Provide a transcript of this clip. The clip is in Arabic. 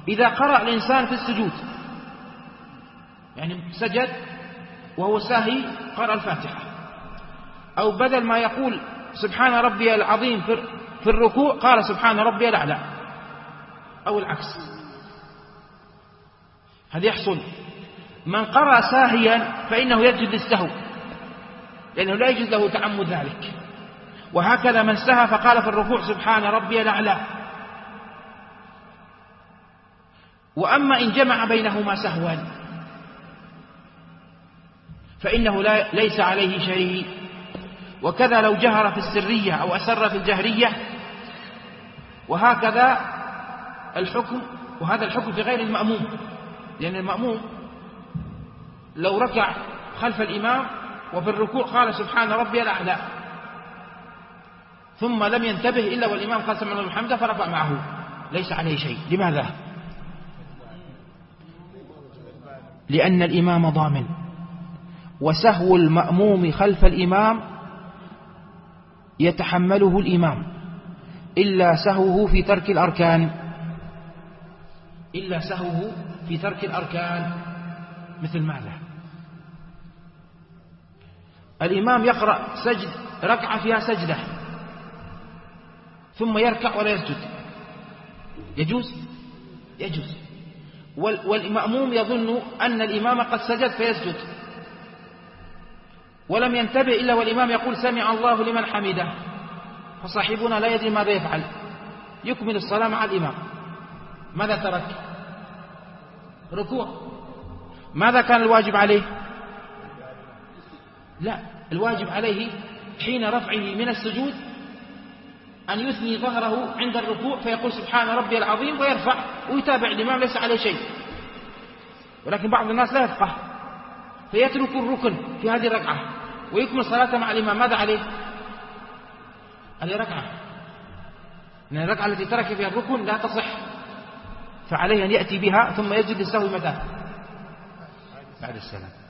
إذا قرأ الإنسان في السجود، يعني سجد وهو ساهي قرأ الفاتحة، أو بدل ما يقول سبحان ربي العظيم في الركوع قال سبحان ربي الأعلى، أو العكس، هذا يحصل. من قرأ ساهيا فإنه يسجد للسهو، لأنه لا يجوز له تعمد ذلك. وهكذا من سهى فقال في الركوع سبحان ربي الأعلى. وأما إن جمع بينهما سهوا فإنه ليس عليه شيء. وكذا لو جهر في السرية أو أسر في الجهرية، وهكذا الحكم. وهذا الحكم في غير المأموم، لأن المأموم لو ركع خلف الإمام وفي الركوع قال سبحان ربي الأعلى ثم لم ينتبه إلا والإمام قال سمع الله لمن حمده فرفع معه، ليس عليه شيء. لماذا؟ لأن الإمام ضامن، وسهو المأموم خلف الإمام يتحمله الإمام إلا سهوه في ترك الأركان، إلا سهوه في ترك الأركان. مثل ماذا؟ الإمام يقرأ سجد ركعة فيها سجدة ثم يركع ولا يسجد، يجوز؟ يجوز. والمأموم يظن أن الإمام قد سجد فيسجد، ولم ينتبه إلا والإمام يقول سمع الله لمن حمده، فصاحبنا لا يدري ماذا يفعل، يكمل الصلاة مع الإمام. ماذا ترك؟ ركوع. ماذا كان الواجب عليه؟ لا، الواجب عليه حين رفعه من السجود أن يثني ظهره عند الركوع فيقول سبحان ربي العظيم ويرفع ويتابع الإمام، ليس عليه شيء. ولكن بعض الناس لا يفقه فيترك الركن في هذه الركعة ويكمل صلاته مع الإمام. ماذا عليه؟ عليه ركعة، لأن الركعة التي ترك فيها الركن لا تصح، فعليه أن يأتي بها ثم يسجد للسهو متى؟ بعد السلام.